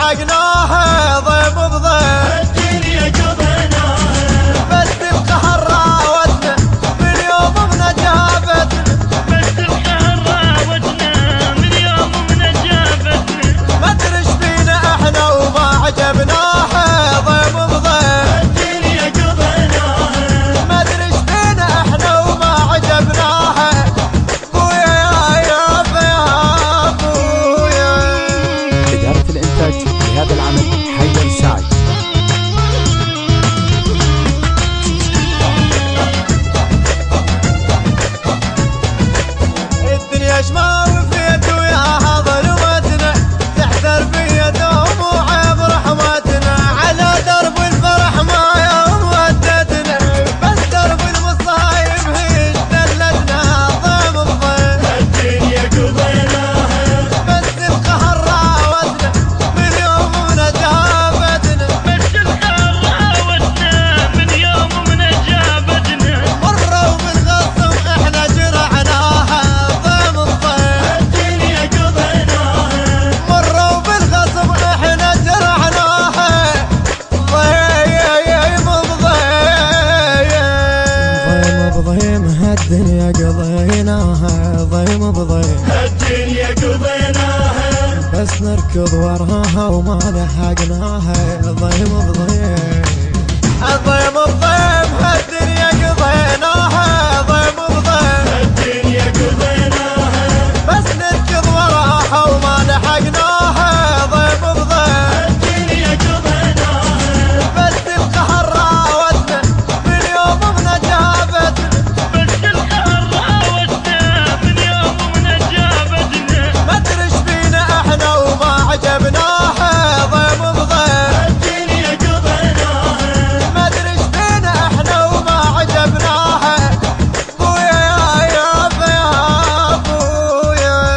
لحقناها ضيم بضيم الدنيا قضيناها بس القهر راودنا من يوم من جابتنا بس القهر راودنا من يوم من جابتنا ما ادري ايش فينا احنا وما عجبناها ضيم بضيم الدنيا قضيناها ما ادري ايش فينا احنا وما عجبناها بويا يا ابويا. إدارة الإنتاج لهذا العمل حيدر سعد. الدنيا شماوي في يد وياها ظلمتنا تحتر في يدهم وعيب رحمتنا على درب الفرح ما يوم ودتنا بس درب المصايب هي دلتنا ضيم بضيم الدنيا قضيناها بس القهر راودنا من يوم من جابتنا بس القهر راودنا من يوم من جابتنا مروا بالغصب احنا جرعناها ضيم بضيم الدنيا قضيناها مروا بالغصب احنا جرعناها ضيم بضيم ضيم هالدنيا قضيناها ضيم بضيم الدنيا قضيناها بس نركض وراها وما لحقناها ضيم بضيم ضيم بضيم هالدنيا قضيناها ضيم بضيم الدنيا قضيناها بس نركض وراها وما لحقناها ضيم بضيم الدنيا قضيناها بس القهر راودنا من يوم من جابتنا بس القهر راودنا من يوم من جابتنا ما ادري ايش فينا احنا وما عجبناها ضيم بضيم الدنيا قضيناها ما ادري ايش فينا احنا وما عجبناها بويا يا ابويا.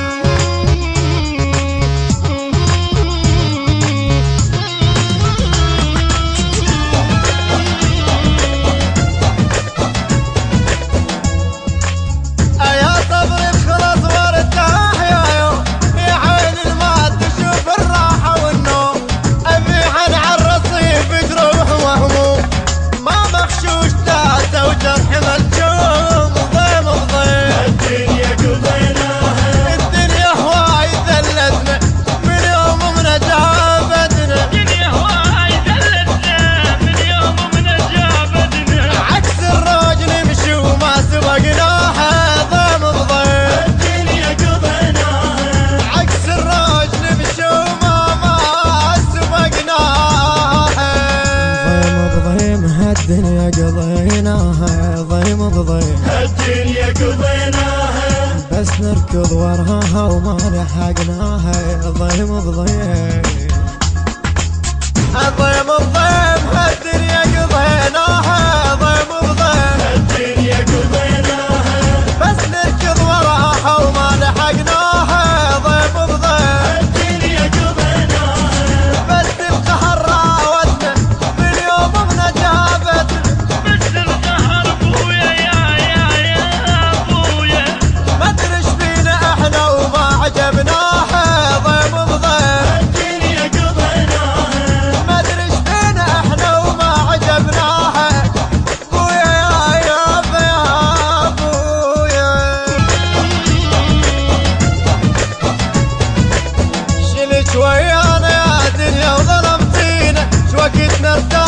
يا صبري بخلص وارتاح يا يوم يا عين المال تشوف الراحة والنوم ابيعن عالرصيف جروح وهموم ما مخشوش تاسة وجرح ملجوم ضيم بضيم الدنيا قضيناها الدنيا هواي ذلتنا من يوم من جابتنا الدنيا هواي ذلتنا من يوم من جابتنا عكس الروج نمشي وما سبقناها ضيم بضيم الدنيا قضيناها عكس الروج نمشي وما سبقناها ضيم بضيم هالدنيا قضيناها ضيم بضيم الدنيا قضيناها بس نركض وراها وما لحقناها ضيم بضيم ضيم بضيم هالدنيا قضيناها ضيم بضيم الدنيا قضيناها بس نركض وراها وما لحقناها ضيم بضيم الدنيا قضيناها بس القهر راودنا من يوم من جابتنا بس القهر بويا يا بويا ما ادري ايش فينا احنا وما عجبناها ضيم بضيم الدنيا قضيناها ما ادري ايش فينا احنا وما عجبناها بويا يا ابويا. شلت ويانا يا دنيا وظلمتينا شوقت نرتاح